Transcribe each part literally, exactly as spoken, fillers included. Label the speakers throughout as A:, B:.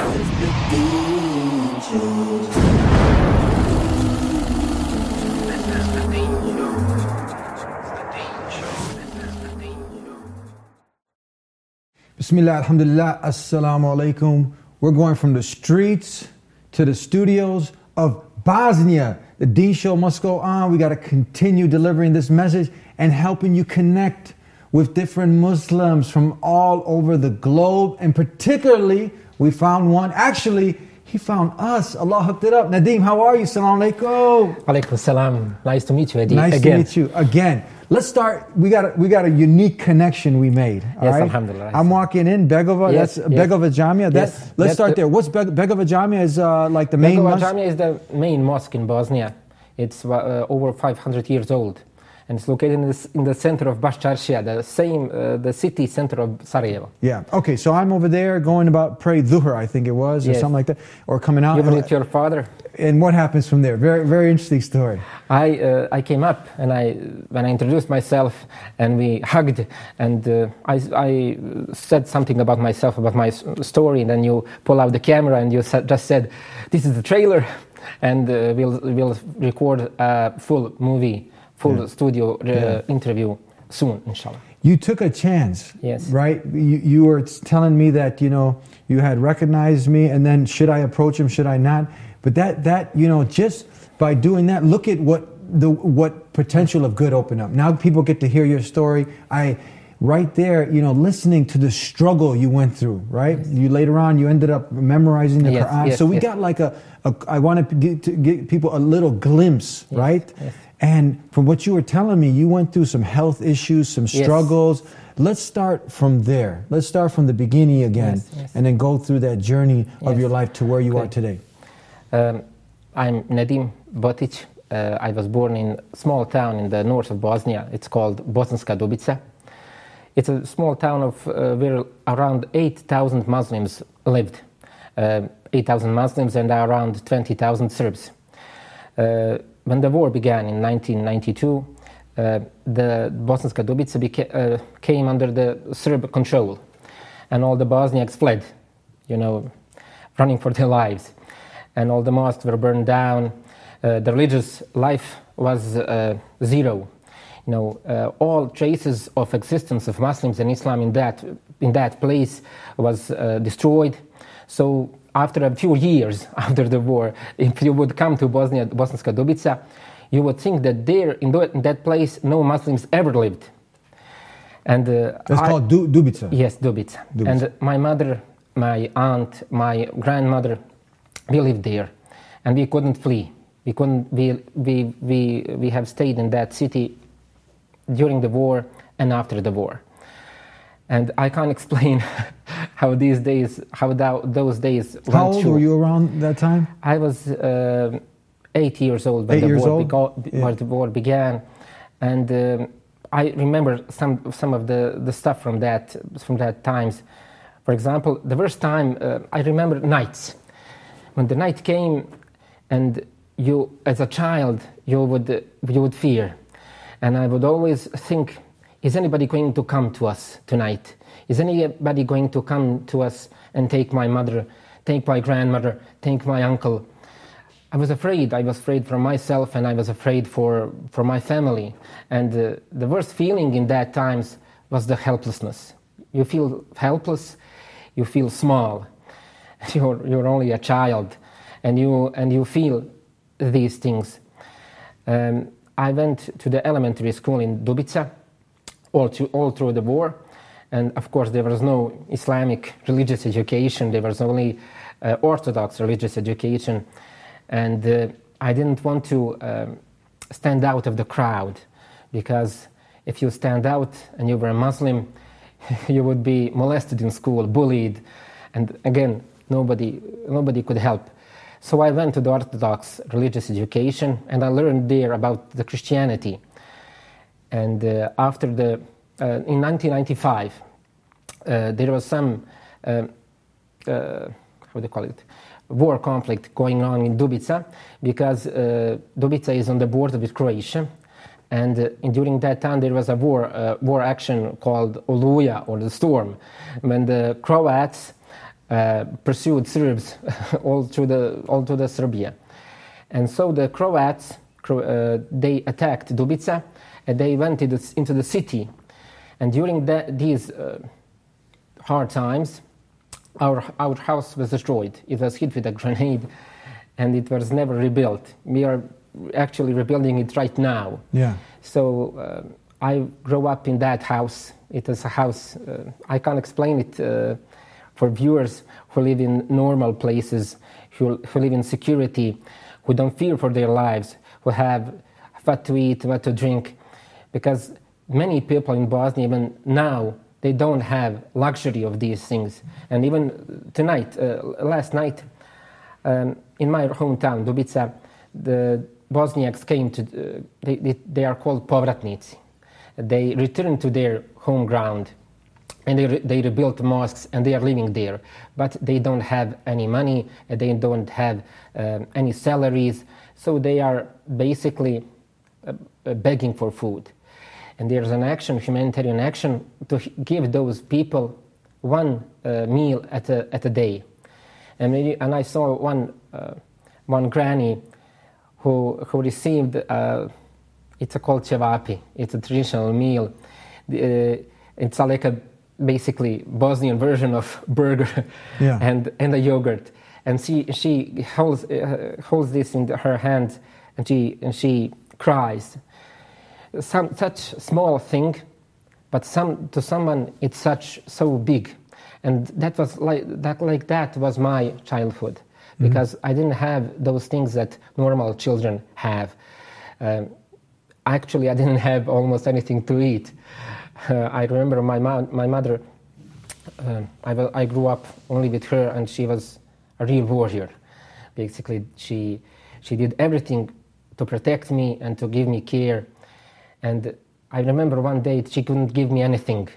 A: Bismillah, alhamdulillah, assalamu alaikum. We're going from the streets to the studios of Bosnia. The Deen Show must go on. We got to continue delivering this message and helping you connect with different Muslims from all over the globe. And particularly, we found one. Actually, he found us. Allah hooked it up. Nadeem, how are you? Assalamu alaikum.
B: Alaikum salam. Nice to meet you, Eddie.
A: Nice
B: again.
A: to meet you again. Let's start. We got a, we got a unique connection we made. All
B: yes,
A: right?
B: alhamdulillah.
A: I'm walking in Begova.
B: Yes,
A: that's
B: yes.
A: Begova Jamia. That,
B: Yes,
A: let's
B: that's
A: start
B: the-
A: there. What's Be- Begova Jamia? Is uh, like the main
B: Begova
A: mosque?
B: Jamia is the main mosque in Bosnia. It's uh, over five hundred years old, and it's located in the, s- in the center of Baščaršija, the same uh, the city center of Sarajevo.
A: Yeah. Okay. So I'm over there going about pray Dhuhr, I think it was, or
B: Yes.
A: something like that, or coming out.
B: You were with your father.
A: And what happens from there? Very very interesting story.
B: I uh, I came up and I when I introduced myself and we hugged and uh, I I said something about myself, about my s- story, and then you pull out the camera and you sa- just said, "This is the trailer," and uh, we'll we'll record a full movie, full
A: Yeah.
B: studio uh,
A: Yeah.
B: interview soon, inshallah.
A: You took a chance.
B: Yes.
A: Right? You, you were telling me that, you know, you had recognized me, and then should I approach him, should I not? But that, that you know, just by doing that, look at what the what potential of good opened up. Now people get to hear your story. I, right there, you know, listening to the struggle you went through, right?
B: Yes.
A: You later on, you ended up memorizing the
B: Yes,
A: Quran.
B: yes,
A: so we
B: yes.
A: got like a, a I wanted to get, to get people a little glimpse,
B: Yes,
A: right?
B: yes.
A: And from what you were telling me, you went through some health issues, some
B: Yes.
A: struggles. Let's start from there. Let's start from the beginning again,
B: Yes, yes.
A: and then go through that journey of
B: Yes.
A: your life to where you are
B: Okay.
A: today.
B: Um, I'm Nadim Botić. Uh, I was born in a small town in the north of Bosnia. It's called Bosanska Dubica. It's a small town of uh, where around eight thousand Muslims lived. Uh, eight thousand Muslims and around twenty thousand Serbs. Uh, when the war began in nineteen ninety-two, uh, the Bosanska Dubica beca- uh, came under the Serb control, and all the Bosniaks fled, you know, running for their lives. And all the mosques were burned down. Uh, the religious life was uh, zero. You know, uh, all traces of existence of Muslims and Islam in that in that place was uh, destroyed. So after a few years after the war, if you would come to Bosnia, Bosanska Dubica, you would think that there in, tho- in that place no Muslims ever lived. And uh,
A: That's
B: I-
A: called du- Dubica.
B: Yes, Dubica.
A: Dubica.
B: And my mother, my aunt, my grandmother, we lived there, and we couldn't flee. We couldn't. We we we we have stayed in that city during the war and after the war. And I can't explain how these days, how thou, those days went
A: How old
B: through.
A: were you around that time?
B: I was uh, eight years old when
A: Eight
B: the
A: years
B: war
A: old?
B: bego-
A: Yeah.
B: when the war began, and um, I remember some some of the, the stuff from that from that times. For example, the first time uh, I remember nights when the night came, and you as a child you would uh, you would fear, and I would always think, is anybody going to come to us tonight? Is anybody going to come to us and take my mother, take my grandmother, take my uncle? I was afraid. I was afraid for myself, and I was afraid for, for my family. And uh, the worst feeling in that times was the helplessness. You feel helpless, you feel small. You're, you're only a child, and you, and you feel these things. Um, I went to the elementary school in Dubica, all, to, all through the war. And of course, there was no Islamic religious education. There was only uh, Orthodox religious education. And uh, I didn't want to um, stand out of the crowd, because if you stand out and you were a Muslim, you would be molested in school, bullied. And again, nobody, nobody could help. So I went to the Orthodox religious education, and I learned there about the Christianity. And uh, after the, uh, in nineteen ninety-five, uh, there was some, uh, uh, how do you call it, war conflict going on in Dubica, because uh, Dubica is on the border with Croatia. And uh, during that time there was a war, uh, war action called Oluja, or the Storm, when the Croats uh, pursued Serbs all through the all to the Serbia, and so the Croats uh, they attacked Dubica, and they went into the, into the city, and during that, these uh, hard times, our our house was destroyed. It was hit with a grenade, and it was never rebuilt. We are actually rebuilding it right now.
A: Yeah.
B: So uh, I grew up in that house. It is a house, uh, I can't explain it uh, for viewers who live in normal places, who, who live in security, who don't fear for their lives, who have what to eat, what to drink. Because many people in Bosnia, even now, they don't have luxury of these things. And even tonight, uh, last night, um, in my hometown, Dubica, the Bosniaks came to, uh, they, they, they are called povratnici. They returned to their home ground, and they, re they rebuilt mosques, and they are living there. But they don't have any money, and they don't have um, any salaries, so they are basically uh, uh, begging for food. And there's an action, humanitarian action, to give those people one uh, meal at a, at a day. And, maybe, and I saw one, uh, one granny who, who received, uh, it's called cevapi, it's a traditional meal. Uh, it's like a basically Bosnian version of burger
A: yeah.
B: and, and a yogurt. And she, she holds, uh, holds this in her hand, and she, and she cries. Some, such small thing, but some, to someone it's such so big. And that was like that, like that was my childhood, because mm-hmm. I didn't have those things that normal children have. Um, actually, I didn't have almost anything to eat. Uh, I remember my, mo my mother, uh, I, I grew up only with her, and she was a real warrior. Basically, she, she did everything to protect me and to give me care. And I remember one day she couldn't give me anything.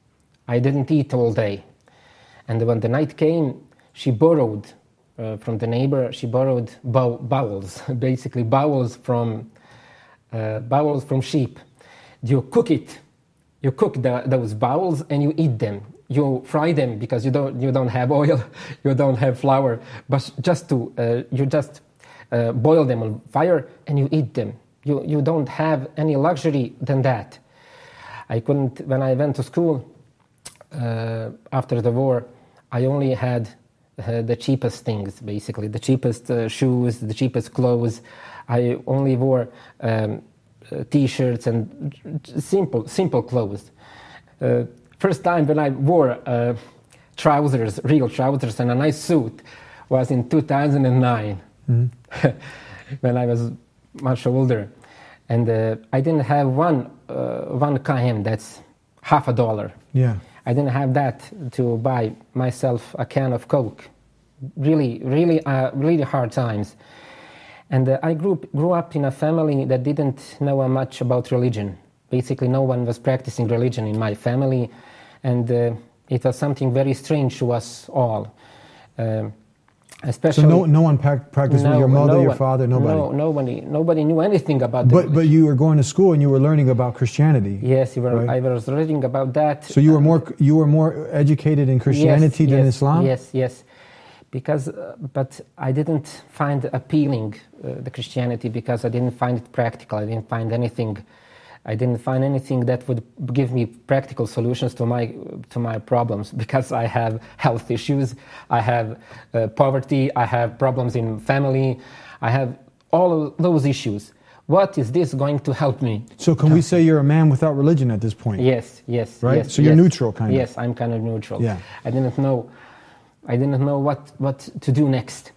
B: I didn't eat all day. And when the night came, she borrowed uh, from the neighbor, she borrowed bow bowels, basically bowels from, uh, bowels from sheep. You cook it. You cook the, those bowels and you eat them. You fry them because you don't, you don't have oil, you don't have flour, but just to, uh, you just uh, boil them on fire and you eat them. You, you don't have any luxury than that. I couldn't, when I went to school uh, after the war, I only had uh, the cheapest things, basically, the cheapest uh, shoes, the cheapest clothes. I only wore um, uh, t-shirts and simple, simple clothes. Uh, first time when I wore uh, trousers, real trousers and a nice suit was in two thousand nine, mm-hmm. when I was much older. And uh, I didn't have one, uh, one K M, that's half a dollar.
A: Yeah.
B: I didn't have that to buy myself a can of Coke. Really, really, uh, really hard times. And uh, I grew, grew up in a family that didn't know much about religion. Basically, no one was practicing religion in my family. And uh, it was something very strange to us all. Um, Especially,
A: so no, no one practiced
B: no,
A: with your mother,
B: no
A: your
B: one,
A: father, nobody?
B: No, nobody. Nobody knew anything about the
A: But
B: religion.
A: But you were going to school and you were learning about Christianity.
B: Yes, you were,
A: right?
B: I was reading about that.
A: So you were more you were more educated in Christianity
B: yes,
A: than
B: yes,
A: Islam?
B: Yes, yes. Because, uh, but I didn't find appealing uh, the Christianity because I didn't find it practical. I didn't find anything. I didn't find anything that would give me practical solutions to my to my problems, because I have health issues, I have uh, poverty, I have problems in family, I have all of those issues. What is this going to help me?
A: So can we say you're a man without religion at this point?
B: Yes, yes,
A: right.
B: Yes,
A: so you're
B: yes.
A: neutral, kind of.
B: Yes, I'm kind of neutral.
A: Yeah.
B: I didn't know, I didn't know what what to do next.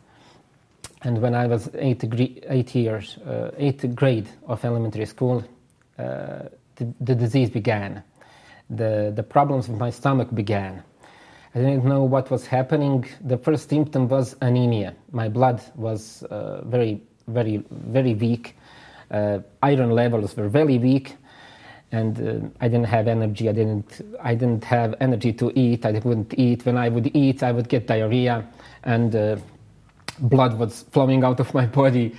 B: And when I was eight, eight years, uh, eighth grade of elementary school. Uh, the, the disease began. The, the problems with my stomach began. I didn't know what was happening. The first symptom was anemia. My blood was uh, very, very, very weak. Uh, iron levels were very weak, and uh, I didn't have energy. I didn't, I didn't have energy to eat. I wouldn't eat. When I would eat, I would get diarrhea, and uh, blood was flowing out of my body.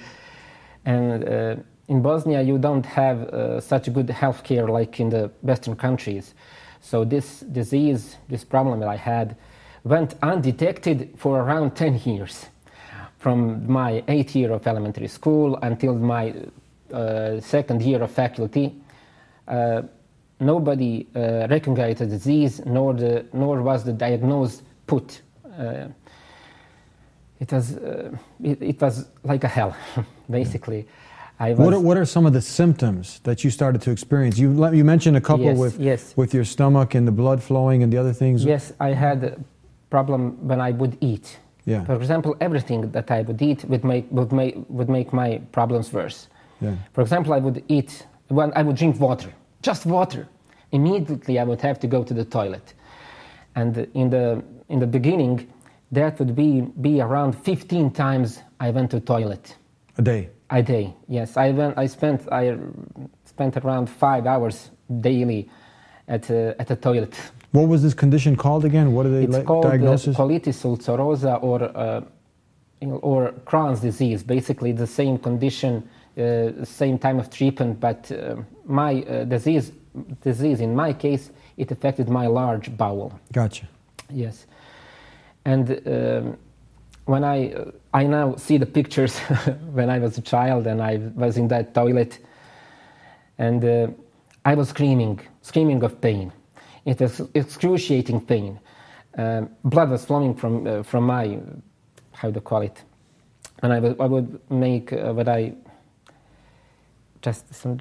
B: And uh, in Bosnia, you don't have uh, such good health care like in the Western countries. So this disease, this problem that I had, went undetected for around ten years. From my eighth year of elementary school until my uh, second year of faculty, uh, nobody uh, recognized the disease, nor, the, nor was the diagnosis put. Uh, it, was, uh, it, it was like a hell, basically. I was,
A: what, are, what are some of the symptoms that you started to experience? You, let- you mentioned a couple
B: Yes,
A: with,
B: yes.
A: with your stomach and the blood flowing and the other things.
B: Yes, I had a problem when I would eat.
A: Yeah.
B: For example, everything that I would eat would make, would make, would make my problems worse.
A: Yeah.
B: For example, I would eat, when I would drink water, just water. Immediately I would have to go to the toilet. And in the, in the beginning, that would be, be around fifteen times I went to toilet.
A: A day.
B: A day, yes. I, went, I, spent, I spent around five hours daily at, uh, at the toilet.
A: What was this condition called again? What are they
B: It's
A: like,
B: called uh,
A: diagnosis?
B: colitis ulcerosa or, uh, you know, or Crohn's disease. Basically, the same condition, uh, same time of treatment, but uh, my uh, disease, disease, in my case, it affected my large bowel.
A: Gotcha.
B: Yes. And um, when I, uh, I now see the pictures when I was a child and I was in that toilet, and uh, I was screaming, screaming of pain. It was excruciating pain. Um, blood was flowing from uh, from my, how do you call it? And I would, I would make uh, what I just some,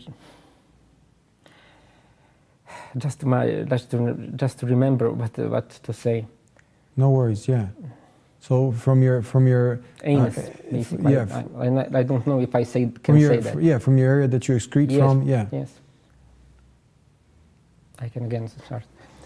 B: just my just to just to remember what uh, what to say.
A: No worries. Yeah. So from your from your
B: Anus,
A: uh,
B: basically.
A: yeah,
B: I, I, I don't know if I say
A: from
B: can
A: your
B: say that.
A: yeah from your area that you excrete
B: Yes,
A: from. Yeah.
B: Yes. I can again start.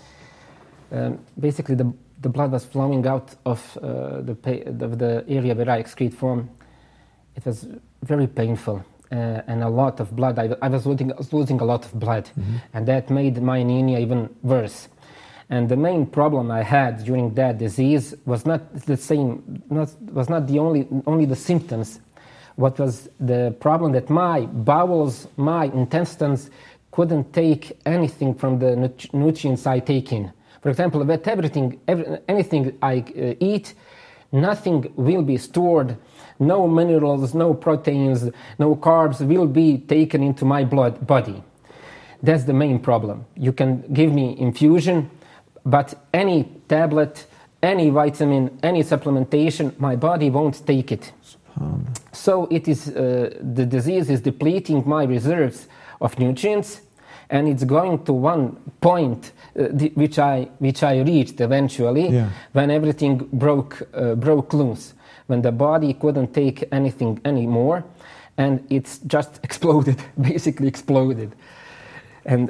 B: Um, basically, the the blood was flowing out of uh, the pa- of the area where I excrete from. It was very painful, uh, and a lot of blood. I, I was losing, losing a lot of blood,
A: Mm-hmm.
B: and that made my anemia even worse. And the main problem I had during that disease was not the same, not, was not the only only the symptoms. What was the problem that my bowels, my intestines couldn't take anything from the nut- nutrients I take in. For example, with everything, every, anything I uh, eat, nothing will be stored. No minerals, no proteins, no carbs will be taken into my blood body. That's the main problem. You can give me infusion, but any tablet, any vitamin, any supplementation, my body won't take it.
A: Um,
B: So it is, uh, the disease is depleting my reserves of nutrients, and it's going to one point uh, the, which I which I reached eventually,
A: Yeah.
B: when everything broke uh, broke loose, when the body couldn't take anything anymore, and it's just exploded, basically exploded, and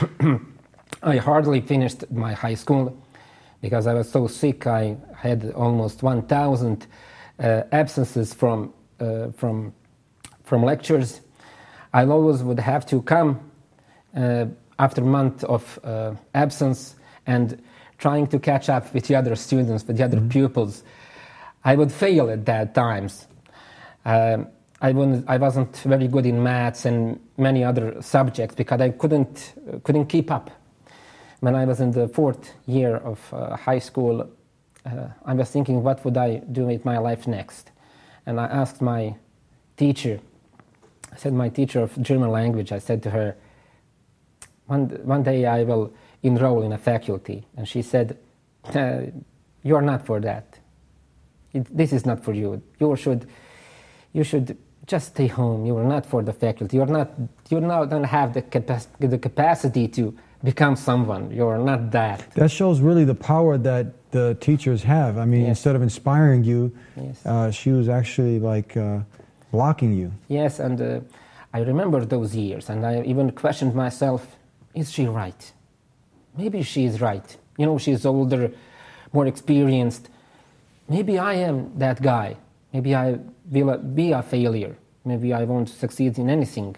B: I hardly finished my high school because I was so sick. I had almost one thousand uh, absences from uh, from from lectures. I always would have to come uh, after a month of uh, absence and trying to catch up with the other students, with the other mm-hmm. pupils. I would fail at that times. Um, I, wouldn't, I wasn't very good in maths and many other subjects because I couldn't uh, couldn't keep up. When I was in the fourth year of uh, high school, uh, I was thinking, what would I do with my life next? And I asked my teacher, I said, my teacher of German language, I said to her, one, one day I will enroll in a faculty. And she said, uh, you are not for that. It, this is not for you. You should, you should just stay home. You are not for the faculty. You are not, you now don't have the, capac- the capacity to become someone. You're not that.
A: That shows really the power that the teachers have. I mean,
B: Yes.
A: instead of inspiring you,
B: Yes.
A: uh, she was actually like uh, blocking you.
B: Yes, and uh, I remember those years, and I even questioned myself, is she right? Maybe she is right. You know, she's older, more experienced. Maybe I am that guy. Maybe I will be a failure. Maybe I won't succeed in anything.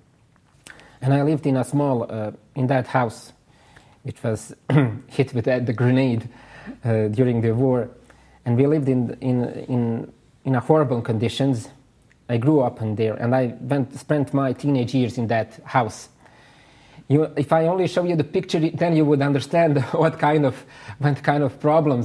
B: And I lived in a small, uh, in that house, which was hit with uh, the grenade uh, during the war. And we lived in, in, in, in a horrible conditions. I grew up in there, and I went, spent my teenage years in that house. You, if I only show you the picture, then you would understand what kind of, what kind of problems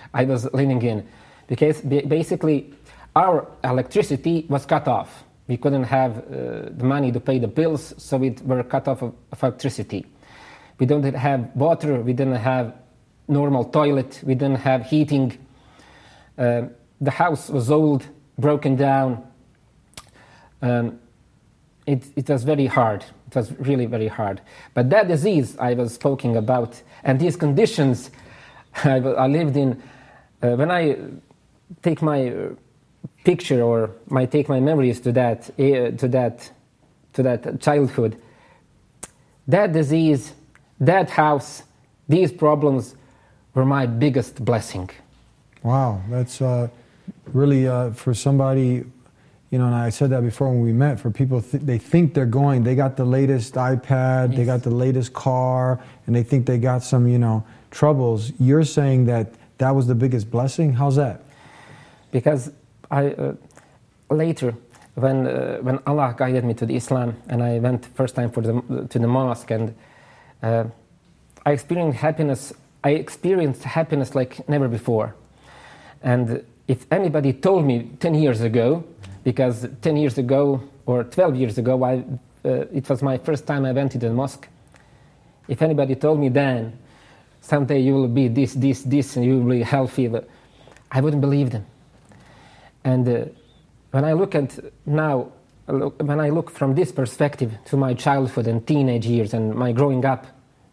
B: I was living in, because basically our electricity was cut off. We couldn't have uh, the money to pay the bills, so we were cut off of, of electricity. We didn't have water, we didn't have normal toilet, we didn't have heating. Uh, the house was old, broken down. Um, it, it was very hard. It was really very hard. But that disease I was speaking about, and these conditions I, I lived in, uh, when I take my uh, picture or my take my memories to that uh, to that to that childhood, that disease, that house, these problems were my biggest blessing.
A: Wow, that's uh, really uh, for somebody. You know, and I said that before when we met, for people, th- they think they're going, they got the latest iPad, yes. They got the latest car, and they think they got some, you know, troubles. You're saying that that was the biggest blessing? How's that?
B: Because I, uh, later, when uh, when Allah guided me to the Islam, and I went first time for the, to the mosque, and uh, I experienced happiness, I experienced happiness like never before. And if anybody told me ten years ago, because ten years ago or twelve years ago, I, uh, it was my first time I went to the mosque. If anybody told me then, someday you will be this, this, this, and you will be healthy, I wouldn't believe them. And uh, when I look at now, look, when I look from this perspective to my childhood and teenage years and my growing up,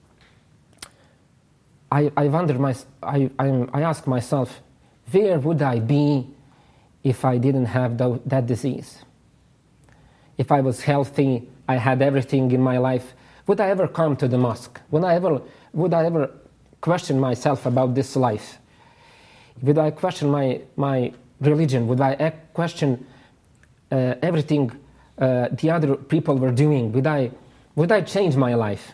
B: I, I wonder, my, I, I, I ask myself, where would I be if I didn't have th- that disease? If I was healthy, I had everything in my life, would I ever come to the mosque? Would I ever, would I ever question myself about this life? Would I question my, my religion? Would I question uh, everything uh, the other people were doing? Would I, would I change my life?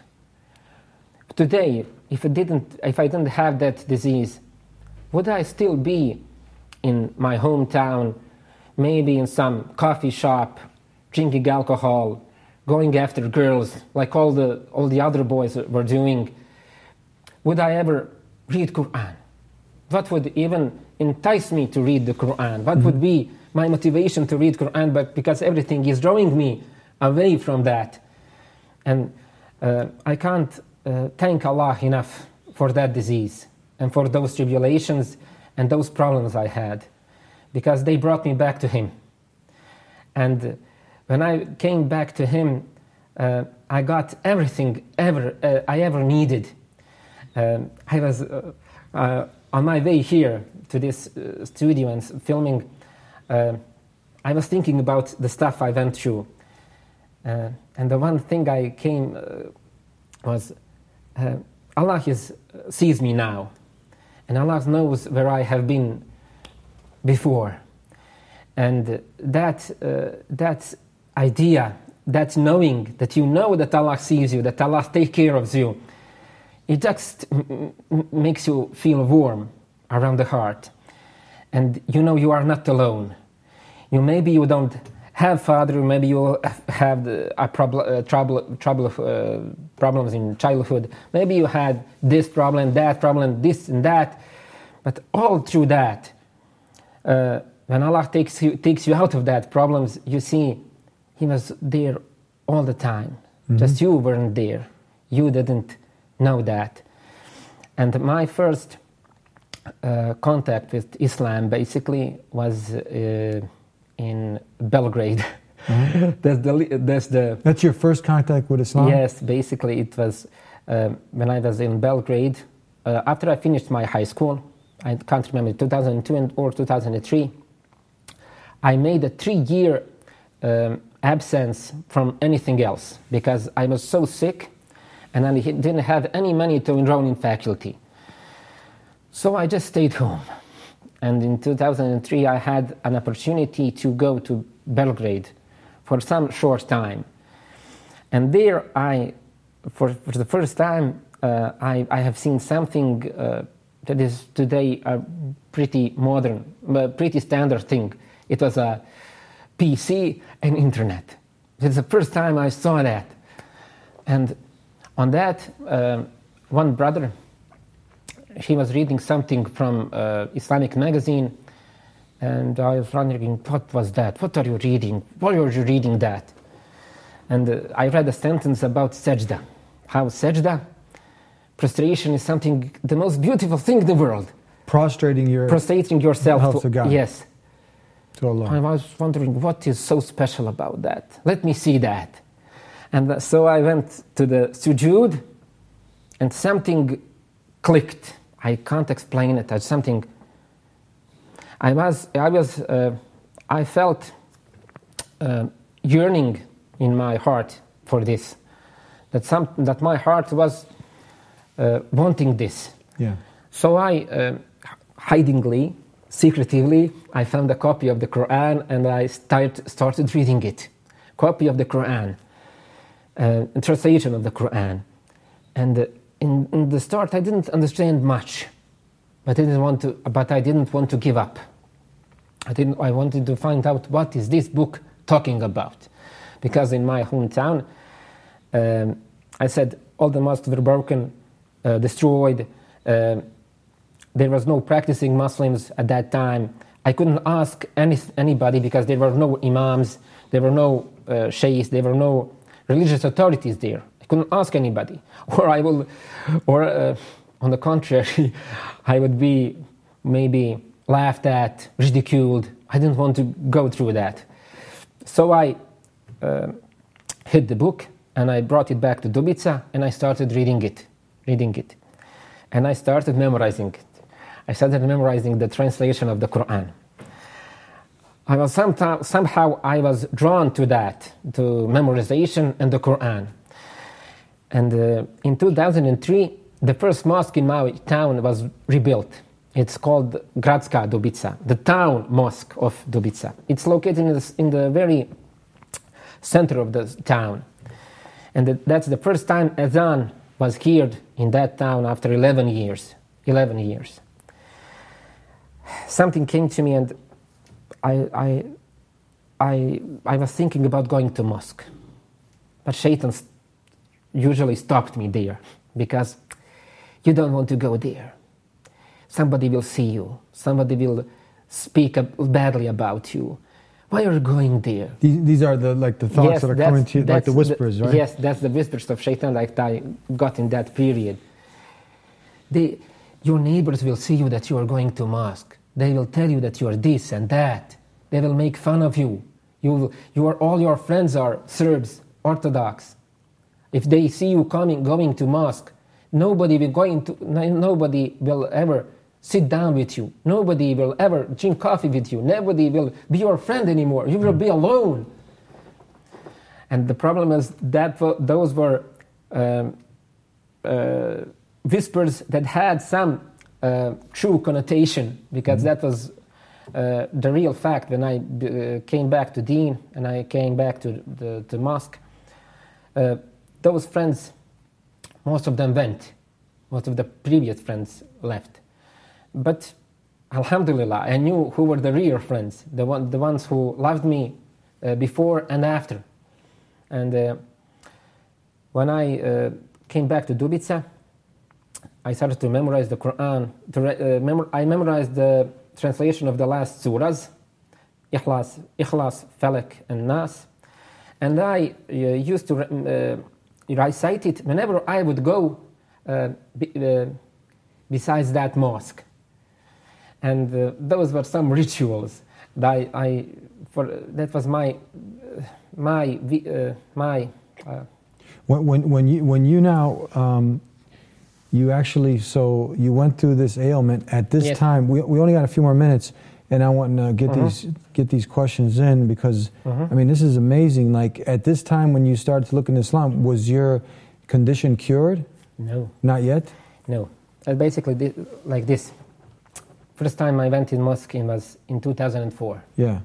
B: Today, if I didn't, if I didn't have that disease, would I still be in my hometown, maybe in some coffee shop, drinking alcohol, going after girls like all the all the other boys were doing? Would I ever read Quran? What would even entice me to read the Quran? What mm-hmm. would be my motivation to read Quran? But because everything is drawing me away from that, and uh, I can't uh, thank Allah enough for that disease and for those tribulations and those problems I had, because they brought me back to Him. And when I came back to Him, uh, I got everything ever uh, I ever needed. Um, I was uh, uh, on my way here to this uh, studio and filming. Uh, I was thinking about the stuff I went through, uh, and the one thing I came uh, was uh, Allah is, uh, sees me now, and Allah knows where I have been before, and that uh, that idea, that knowing that you know that Allah sees you, that Allah takes care of you, it just m- m- makes you feel warm around the heart, and you know you are not alone. You maybe you don't have father, maybe you have the, a prob- uh, trouble, trouble uh, problems in childhood. Maybe you had this problem, that problem, this and that, but all through that, uh, when Allah takes you takes you out of that problems, you see, He was there all the time. Mm-hmm. Just you weren't there. You didn't know that. And my first uh, contact with Islam basically was uh, in Belgrade. Mm-hmm. that's the that's the.
A: That's your first contact with Islam?
B: Yes, basically it was uh, when I was in Belgrade. Uh, after I finished my high school, I can't remember two thousand two or two thousand three. I made a three-year um, absence from anything else because I was so sick, and I didn't have any money to enroll in faculty. So I just stayed home. And in two thousand three, I had an opportunity to go to Belgrade for some short time. And there I, for, for the first time, uh, I, I have seen something uh, that is today a pretty modern, uh, pretty standard thing. It was a P C and internet. It's the first time I saw that. And on that, uh, one brother, he was reading something from uh, Islamic magazine, and I was wondering, what was that? What are you reading? Why are you reading that? And uh, I read a sentence about sajda. How sajda, prostration is something, the most beautiful thing in the world.
A: Prostrating your
B: Prostrating yourself
A: to, to God.
B: Yes.
A: To Allah.
B: I was wondering, what is so special about that? Let me see that. And uh, so I went to the sujood, and something clicked. I can't explain it. As something. I was. I was. Uh, I felt uh, yearning in my heart for this. That some. That my heart was uh, wanting this.
A: Yeah.
B: So I, uh, hidingly, secretively, I found a copy of the Quran, and I start, started reading it. Copy of the Quran, uh, a translation of the Quran. And uh, in, in the start, I didn't understand much, but I didn't want to. But I didn't want to give up. I didn't. I wanted to find out what is this book talking about, because in my hometown, um, I said all the mosques were broken, uh, destroyed. Uh, There was no practicing Muslims at that time. I couldn't ask any, anybody because there were no imams, there were no uh, sheikhs, there were no religious authorities there. I couldn't ask anybody. Or I will, or uh, on the contrary, I would be maybe laughed at, ridiculed. I didn't want to go through that. So I uh, hid the book and I brought it back to Dubica and I started reading it, reading it. And I started memorizing it. I started memorizing the translation of the Quran. I was sometime, somehow I was drawn to that, to memorization and the Quran. And uh, in two thousand three, the first mosque in my town was rebuilt. It's called Gradska Dubica, the town mosque of Dubica. It's located in the, in the very center of the town. And the, that's the first time Adhan was heard in that town after eleven years. eleven years. Something came to me, and I, I, I, I was thinking about going to mosque, but Shaitan usually stopped me there because you don't want to go there. Somebody will see you. Somebody will speak badly about you. Why are you going there?
A: These, these are the like the thoughts
B: yes,
A: that are coming to you, like the whispers,
B: the,
A: right?
B: Yes, that's the whispers of Shaitan, like I got in that period. They, your neighbors will see you that you are going to mosque. They will tell you that you are this and that. They will make fun of you. You, will, you are, all your friends are Serbs, Orthodox. If they see you coming, going to mosque, nobody will going to, nobody will ever sit down with you. Nobody will ever drink coffee with you. Nobody will be your friend anymore. You will be alone. And the problem is that those were um, uh, whispers that had some uh, true connotation, because mm-hmm. that was uh, the real fact. When I uh, came back to Deen and I came back to the, the mosque, uh, those friends, most of them went. Most of the previous friends left. But Alhamdulillah, I knew who were the real friends, the, one, the ones who loved me uh, before and after. And uh, when I uh, came back to Dubica, I started to memorize the Quran. To re- uh, mem- I memorized the translation of the last surahs, Ikhlas, Ikhlas, Falak, and Nas. And I uh, used to re- uh, recite it whenever I would go uh, be, uh, besides that mosque. And uh, those were some rituals that I, I for that was my uh, my uh, my. Uh,
A: when when when you when you now um, you actually so you went through this ailment at this
B: yes.
A: time. We we only got a few more minutes, and I want to get uh-huh. these get these questions in because uh-huh. I mean this is amazing. Like at this time when you started to look into Islam, was your condition cured?
B: No,
A: not yet.
B: No, uh, basically th- like this. First time I went in mosque was in two thousand four.
A: Yeah.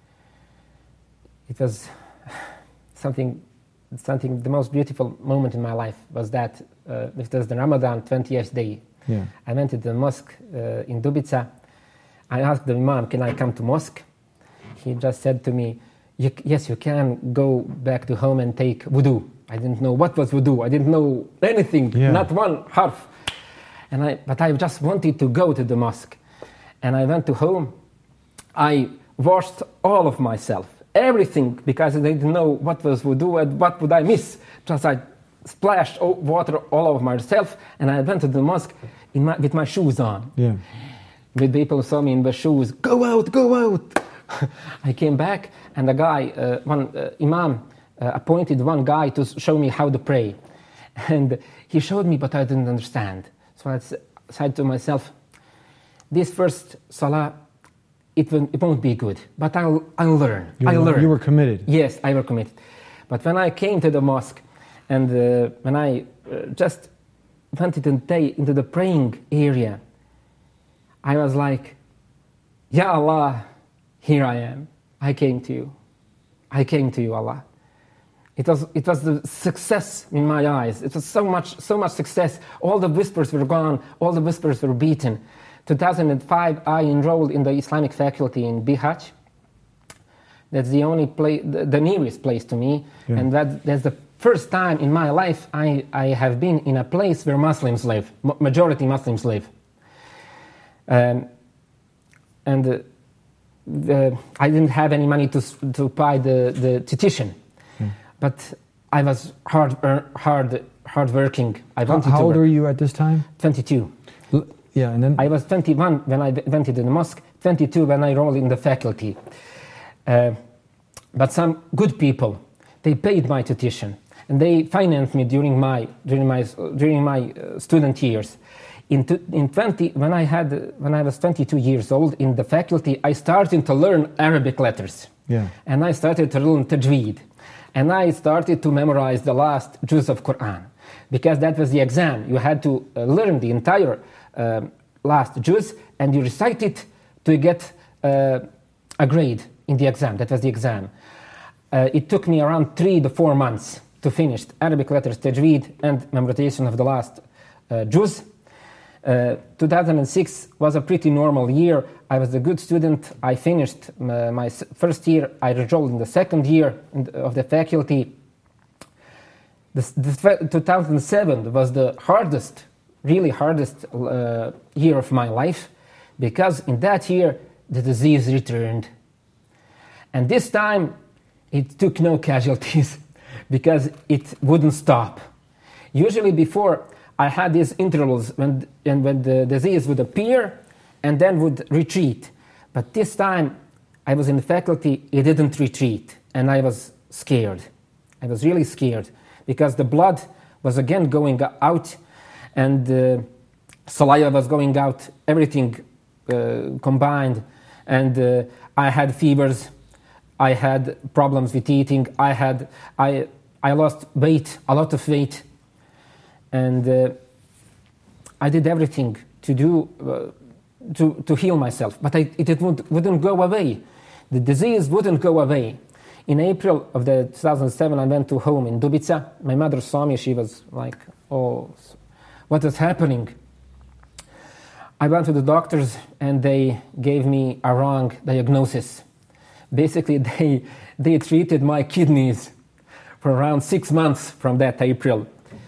B: It was something, something. The most beautiful moment in my life was that uh, it was the Ramadan twentieth day.
A: Yeah.
B: I went to the mosque uh, in Dubica. I asked the imam, "Can I come to mosque?" He just said to me, you, "Yes, you can go back to home and take wudu." I didn't know what was wudu. I didn't know anything,
A: yeah.
B: not one harf. And I, but I just wanted to go to the mosque. And I went to home. I washed all of myself, everything, because I didn't know what was wudu and what would I miss. Just I splashed water all over myself, and I went to the mosque in my, with my shoes on.
A: Yeah.
B: With people saw me in the shoes, go out, go out. I came back, and the guy, uh, one uh, imam, uh, appointed one guy to show me how to pray. And he showed me, but I didn't understand. So I said to myself, this first salah, it won't, it won't be good, but I'll, I'll learn.
A: You
B: I'll
A: were,
B: learn.
A: You were committed.
B: Yes, I were committed. But when I came to the mosque, and uh, when I uh, just went into the praying area, I was like, Ya Allah, here I am. I came to you. I came to you, Allah. It was, it was the success in my eyes. It was so much, so much success. All the whispers were gone. All the whispers were beaten. two thousand five, I enrolled in the Islamic faculty in Bihać. That's the only place, the, the nearest place to me. Yeah. And that, that's the first time in my life I, I have been in a place where Muslims live, majority Muslims live. Um, and uh, the, I didn't have any money to, to buy the, the tuition. Hmm. But I was hard, uh, hard, hard working. I wanted
A: how
B: to
A: old
B: work.
A: were you at this time?
B: twenty-two.
A: L- yeah, and then?
B: I was twenty-one when I went into the mosque, twenty-two when I enrolled in the faculty. Uh, but some good people, they paid my tuition, and they financed me during my during my during my uh, student years. In, to, in twenty, when I had when I was twenty-two years old in the faculty, I started to learn Arabic letters.
A: Yeah.
B: And I started to learn tajweed, and I started to memorize the last juz of Quran, because that was the exam. You had to uh, learn the entire uh, last juz, and you recite it to get uh, a grade in the exam. That was the exam. Uh, it took me around three to four months to finish Arabic letters, tajweed, and memorization of the last uh, juz. Uh, two thousand six was a pretty normal year. I was a good student. I finished uh, my first year. I enrolled in the second year of the faculty. This, this, two thousand seven was the hardest, really hardest uh, year of my life, because in that year the disease returned. And this time it took no casualties because it wouldn't stop. Usually before, I had these intervals when, and when the disease would appear and then would retreat. But this time, I was in the faculty, it didn't retreat, and I was scared. I was really scared, because the blood was again going out, and uh, saliva was going out, everything uh, combined, and uh, I had fevers, I had problems with eating, I had, I, I lost weight, a lot of weight. And uh, I did everything to do uh, to, to heal myself, but I, it, it would, wouldn't go away. The disease wouldn't go away. In April of the two thousand seven, I went to home in Dubica. My mother saw me. She was like, "Oh, what is happening?" I went to the doctors, and they gave me a wrong diagnosis. Basically, they they treated my kidneys for around six months from that April.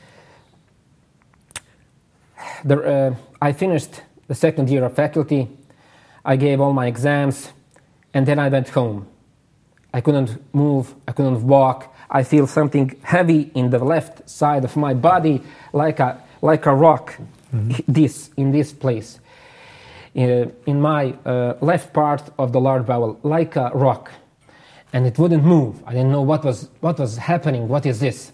B: The, uh, I finished the second year of faculty. I gave all my exams, and then I went home. I couldn't move, I couldn't walk. I feel something heavy in the left side of my body, like a, like a rock, mm-hmm. this, in this place. Uh, in my uh, left part of the large bowel, like a rock. And it wouldn't move. I didn't know what was, what was happening, what is this?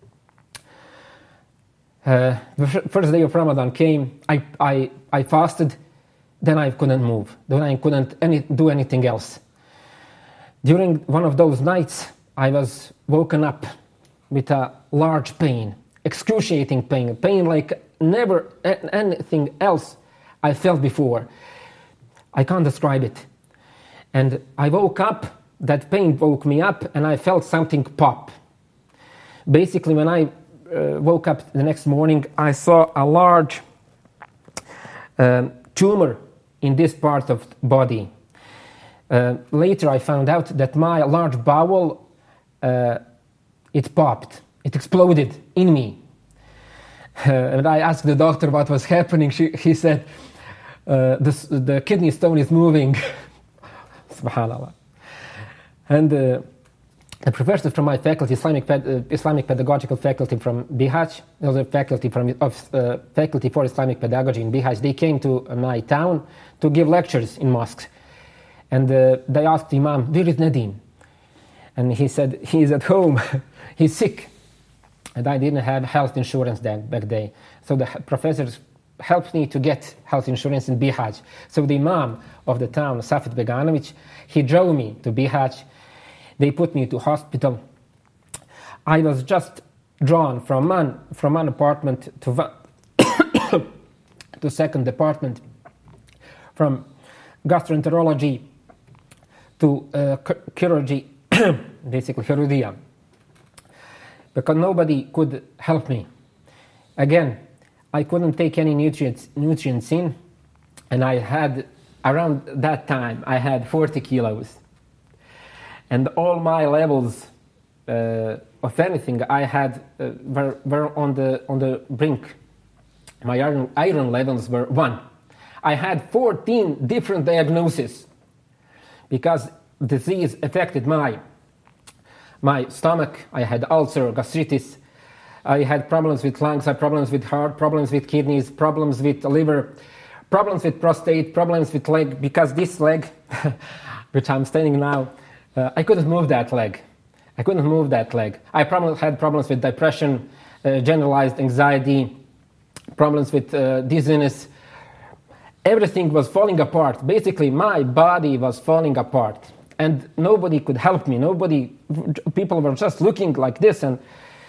B: Uh, the first day of Ramadan came, I, I, I fasted, then I couldn't move, then I couldn't any, do anything else. During one of those nights, I was woken up with a large pain, excruciating pain, pain like never anything else I felt before. I can't describe it. And I woke up, that pain woke me up, and I felt something pop. Basically, when I Uh, woke up the next morning, I saw a large um, tumor in this part of the body. Uh, later I found out that my large bowel, uh, it popped, it exploded in me. Uh, and I asked the doctor what was happening. She, he said, uh, the, the kidney stone is moving. Subhanallah. And uh, the professor from my faculty, Islamic, uh, Islamic Pedagogical Faculty from Bihać, another faculty from of uh, Faculty for Islamic Pedagogy in Bihać, they came to uh, my town to give lectures in mosques. And uh, they asked Imam, where is Nadim? And he said, he is at home, he's sick. And I didn't have health insurance then, back then. So the professors helped me to get health insurance in Bihać. So the Imam of the town, Safet Beganovic, he drove me to Bihać. They put me to hospital. I was just drawn from one, from one apartment to one to second department, from gastroenterology to uh, chirurgy, basically chirurgia, because nobody could help me. Again, I couldn't take any nutrients, nutrients in, and I had, around that time, I had forty kilos. And all my levels uh, of anything I had uh, were, were on the on the brink. My iron, iron levels were one. I had fourteen different diagnoses because disease affected my my stomach. I had ulcer, gastritis. I had problems with lungs, I had problems with heart, problems with kidneys, problems with liver, problems with prostate, problems with leg, because this leg, which I'm standing now, Uh, I couldn't move that leg. I couldn't move that leg. I problem, had problems with depression, uh, generalized anxiety, problems with uh, dizziness. Everything was falling apart. Basically, my body was falling apart. And nobody could help me. Nobody, people were just looking like this. And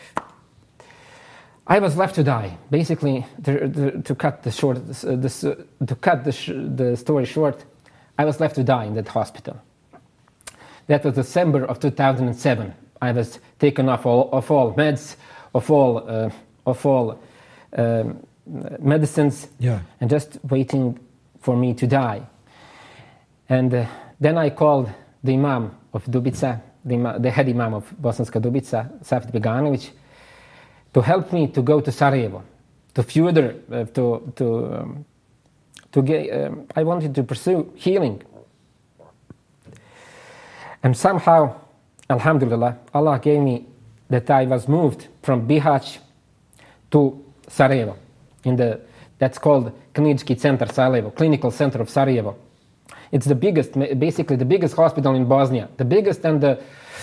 B: I was left to die. Basically, to, to, to cut the short, uh, this, uh, to cut the, sh the story short, I was left to die in that hospital. That was December of two thousand seven. I was taken off all, of all meds, of all, uh, of all um, medicines,
A: yeah.
B: and just waiting for me to die. And uh, then I called the Imam of Dubica, the, the head Imam of Bosanska Dubica, Safet Beganovic, to help me to go to Sarajevo, to further, uh, to, to, um, to get, um, I wanted to pursue healing. And somehow, alhamdulillah, Allah gave me that I was moved from Bihać to Sarajevo. In the, that's called Klinički centar Sarajevo, Clinical Center of Sarajevo. It's the biggest, basically the biggest hospital in Bosnia, the biggest and the,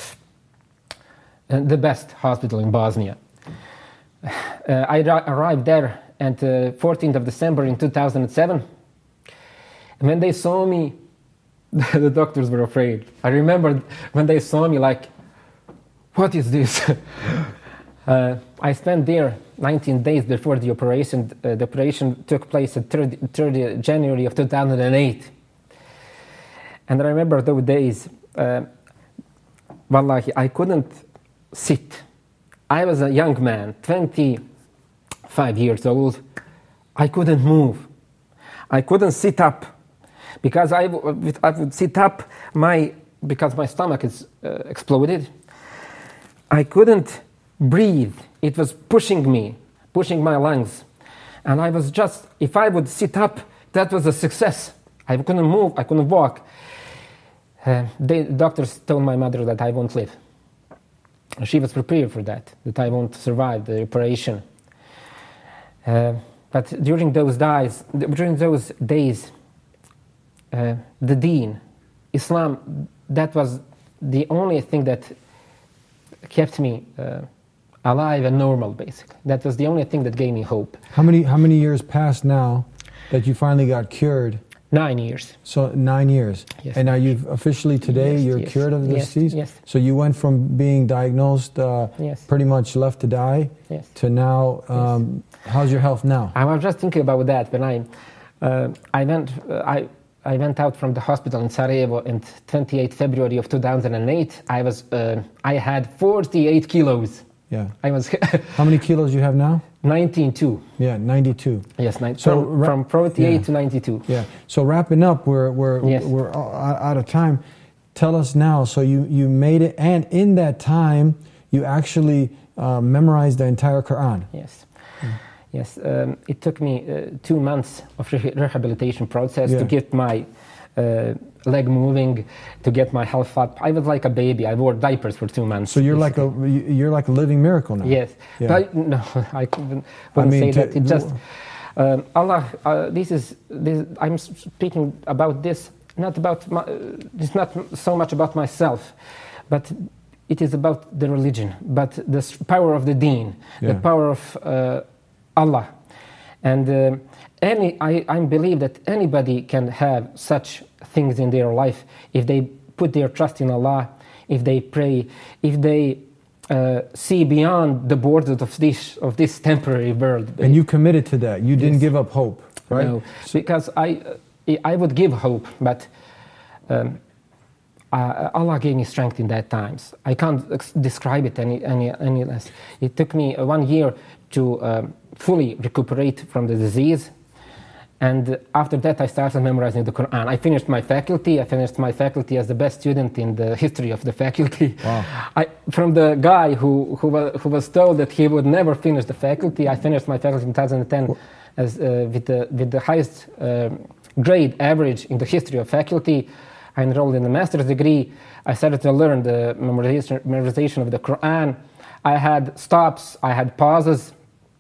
B: and the best hospital in Bosnia. Uh, I arrived there on the fourteenth of December in two thousand seven. And when they saw me, the doctors were afraid. I remember when they saw me like, what is this? uh, I spent there nineteen days before the operation. Uh, the operation took place on third of January of two thousand eight. And I remember those days, uh, wallahi, I couldn't sit. I was a young man, twenty-five years old. I couldn't move. I couldn't sit up. Because I, w I would sit up, my, because my stomach is uh, exploded, I couldn't breathe. It was pushing me, pushing my lungs. And I was just, if I would sit up, that was a success. I couldn't move, I couldn't walk. Uh, the doctors told my mother that I won't live. She was prepared for that, that I won't survive the operation. Uh, but during those days, during those days, Uh, the deen, Islam, that was the only thing that kept me uh, alive and normal, basically. That was the only thing that gave me hope.
A: How many, how many years passed now that you finally got cured?
B: Nine years.
A: So nine years.
B: Yes.
A: And are you officially today,
B: yes,
A: you're
B: yes,
A: cured of the
B: yes,
A: disease?
B: Yes.
A: So you went from being diagnosed uh,
B: yes.
A: pretty much left to die
B: yes.
A: to now, um, yes. How's your health now?
B: I was just thinking about that when I, uh, I went, uh, I, I went out from the hospital in Sarajevo on twenty-eighth of February of two thousand eight. I was, uh, I had forty-eight kilos.
A: Yeah.
B: I was.
A: How many kilos you have now?
B: ninety-two.
A: Yeah, ninety-two.
B: Yes, nine,
A: so
B: from, from forty-eight
A: yeah.
B: to ninety-two.
A: Yeah. So wrapping up, we're we're
B: yes.
A: we're out of time. Tell us now. So you you made it, and in that time, you actually uh, memorized the entire Quran.
B: Yes.
A: Mm.
B: Yes, um, it took me uh, two months of re- rehabilitation process
A: Yeah.
B: to get my uh, leg moving, to get my health up. I was like a baby. I wore diapers for two months.
A: So you're like a you're like a living miracle now.
B: Yes,
A: Yeah.
B: but no, I couldn't,
A: I
B: wouldn't
A: mean,
B: say
A: to-
B: that. It just um, Allah. Uh, this is this. I'm speaking about this not about my, uh, it's not so much about myself, but it is about the religion, but the s- power of the Deen,
A: Yeah.
B: the power of uh, Allah, and uh, any. I, I believe that anybody can have such things in their life if they put their trust in Allah, if they pray, if they uh, see beyond the borders of this of this temporary world.
A: And you committed to that. You didn't
B: Yes.
A: give up hope, right?
B: No, because I uh, I would give hope, but um, uh, Allah gave me strength in that times. I can't ex- describe it any any any less. It took me uh, one year to um, fully recuperate from the disease. And after that, I started memorizing the Quran. I finished my faculty. I finished my faculty as the best student in the history of the faculty.
A: Wow.
B: I, from the guy who, who, was, who was told that he would never finish the faculty, I finished my faculty in two thousand ten as, uh, with, the, with the highest um grade average in the history of faculty. I enrolled in the master's degree. I started to learn the memorization, memorization of the Quran. I had stops. I had pauses.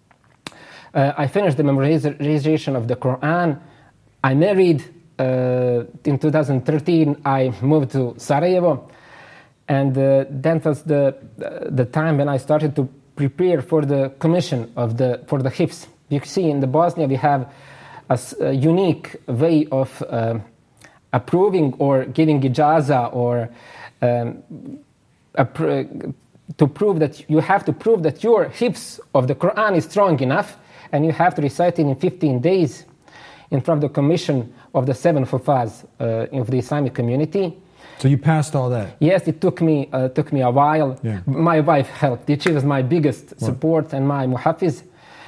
B: Uh, I finished the memorization of the Quran. I married uh, in two thousand thirteen. I moved to Sarajevo, and uh, that was the uh, the time when I started to prepare for the commission of the for the Hifz. You see, in the Bosnia we have a, s- a unique way of uh, approving or giving ijaza or um, appro- to prove that you have to prove that your Hifz of the Quran is strong enough. And you have to recite it in fifteen days in front of the commission of the seven Hufaz uh, of the Islamic community.
A: So you passed all that.
B: Yes, it took me uh, took me a while.
A: Yeah.
B: My wife helped. She was my biggest support and my muhafiz.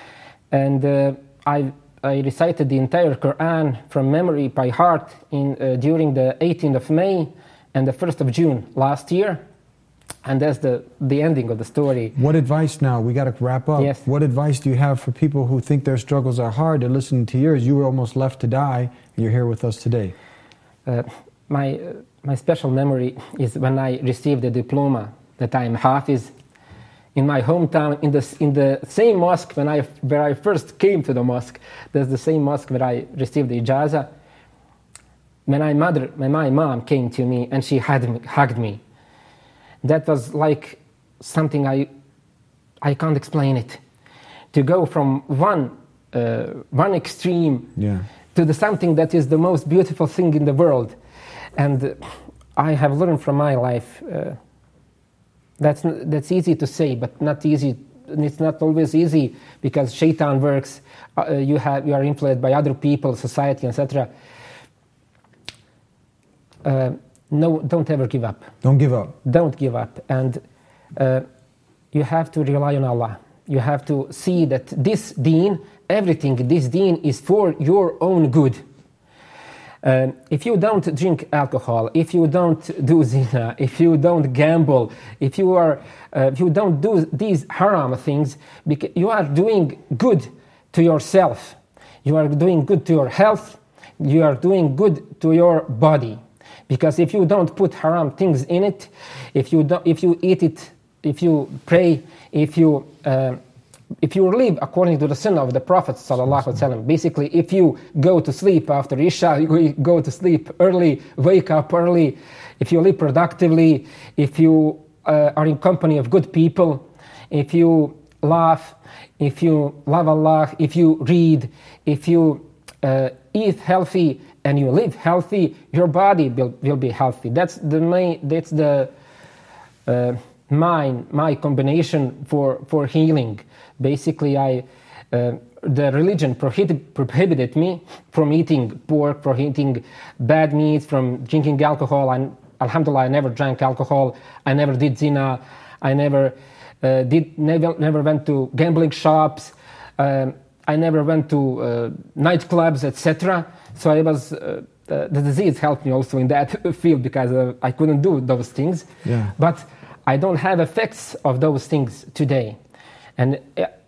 B: And uh, I I recited the entire Quran from memory by heart in uh, during the eighteenth of May and the first of June last year. And that's the, the ending of the story.
A: What advice now? We got to wrap up.
B: Yes.
A: What advice do you have for people who think their struggles are hard? They're listening to yours. You were almost left to die, and you're here with us today.
B: Uh, my, uh, my special memory is when I received the diploma that I am Hafiz in my hometown, in the, in the same mosque when I, where I first came to the mosque. That's the same mosque where I received the ijaza. When my mother, when my mom came to me and she hugged me, hugged me. That was like something I, I can't explain it. To go from one, uh, one extreme
A: Yeah.
B: to the something that is the most beautiful thing in the world. And uh, I have learned from my life, uh, that's, n- that's easy to say, but not easy. And it's not always easy because shaitan works, uh, you, have, you are influenced by other people, society, et cetera. Uh, no, don't ever give up.
A: Don't give up.
B: Don't give up. And uh, you have to rely on Allah. You have to see that this deen, everything in this deen is for your own good. Uh, if you don't drink alcohol, if you don't do zina, if you don't gamble, if you are, uh, if you don't do these haram things, because you are doing good to yourself. You are doing good to your health. You are doing good to your body. Because if you don't put haram things in it, if you don't, if you eat it, if you pray, if you uh, if you live according to the sunnah of the Prophet sallallahu alaihi wasallam, basically, if you go to sleep after Isha, you go to sleep early, wake up early, if you live productively, if you uh, are in company of good people, if you laugh, if you love Allah, if you read, if you uh, eat healthy and you live healthy, your body will, will be healthy. That's the main. That's the uh, mine, my combination for, for healing. Basically, I uh, the religion prohibited, prohibited me from eating pork, from eating bad meats, from drinking alcohol. And alhamdulillah, I never drank alcohol. I never did zina. I never uh, did never never went to gambling shops. Um, I never went to uh, nightclubs, et cetera. So I was uh, the, the disease helped me also in that field because uh, I couldn't do those things.
A: Yeah.
B: But I don't have effects of those things today. And uh,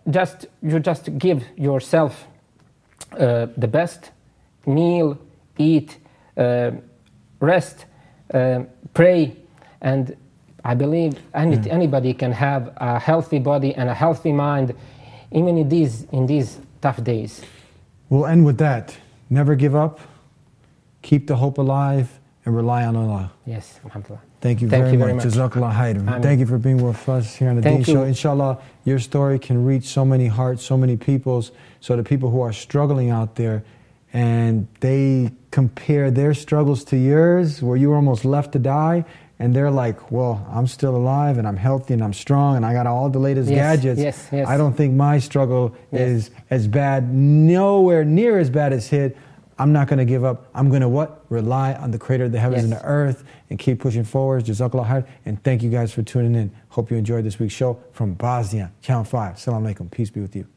B: just you just give yourself uh, the best meal, eat, uh, rest, uh, pray, and I believe any,
A: yeah.
B: anybody can have a healthy body and a healthy mind, even in these in these tough days.
A: We'll end with that. Never give up. Keep the hope alive and rely on Allah.
B: Yes, alhamdulillah.
A: Thank you
B: Thank
A: very
B: you very
A: much.
B: much.
A: Jazakallah khair.
B: Amen.
A: Thank you for being with us here on the
B: Thank
A: Deen
B: you.
A: Show. Inshallah, your story can reach so many hearts, so many peoples, so the people who are struggling out there and they compare their struggles to yours where you were almost left to die, and they're like, well, I'm still alive and I'm healthy and I'm strong and I got all the latest
B: Yes,
A: gadgets.
B: yes, yes.
A: I don't think my struggle
B: Yes.
A: is as bad, nowhere near as bad as his. I'm not going to give up. I'm going to what? Rely on the creator of the heavens
B: Yes.
A: and the earth and keep pushing forward. Jazakallah khair. And thank you guys for tuning in. Hope you enjoyed this week's show from Bosnia, Channel five. Assalamu alaikum. Peace be with you.